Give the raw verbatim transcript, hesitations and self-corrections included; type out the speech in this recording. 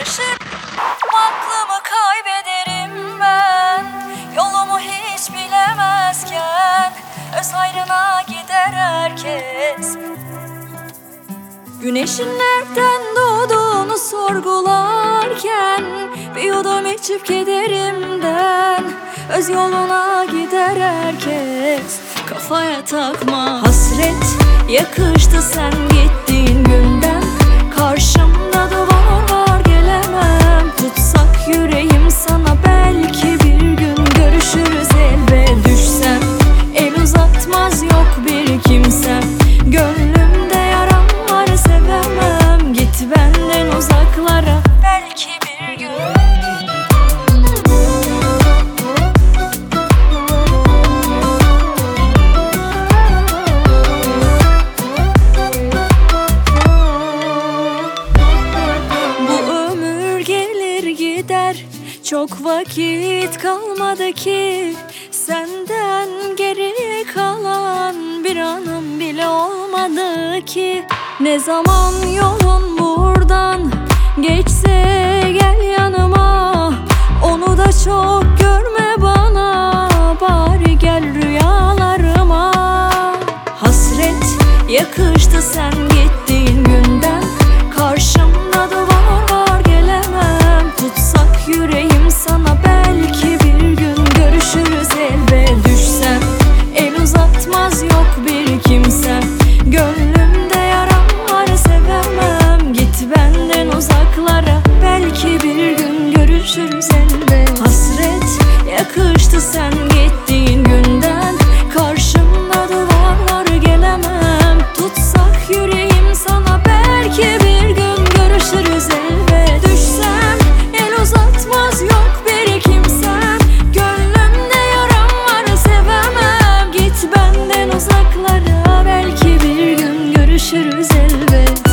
karışır. Aklımı kaybederim ben, yolumu hiç bilemezken. Öz hayrına gider herkes. Güneşin nereden doğduğunu sorgularken bir yudum içip kederimden öz yoluna gider herkes. Kafaya takma hasret, yakıştı sen gittiğin günden. Karşımda duvar var, gelemem. Tutsak yüreğim sana, belki bir gün görüşürüz elbet. Düşsem el uzatmaz yok bir kimsem. Gönlümde yaram var, sevemem. Git benden uzaklara, belki bir gün. Çok vakit kalmadı ki senden geri kalan bir anım bile olmadı ki. Ne zaman yolun buradan geçse gel yanıma, onu da çok görme bana, bari gel rüyalarıma. Hasret yakıştı sen gittiğin günden. Karşımda duvar var, gelemem. Tutsak yüreğim sana, belki bir gün görüşürüz elbet. Düşsem el uzatmaz yok bir kimsem. Gönlümde yaram var, sevemem. Git benden uzaklara, belki bir gün görüşürüz elbet. Hasret yakıştı sen gittiğin günden. Karşımda duvar var, gelemem. Tutsak yüreğim sana, belki bir gün görüşürüz elbet. Düşsem el uzatmaz yok bir kimsem. Gönlümde yaram var, sevemem. Git benden uzaklara, belki bir gün görüşürüz elbet.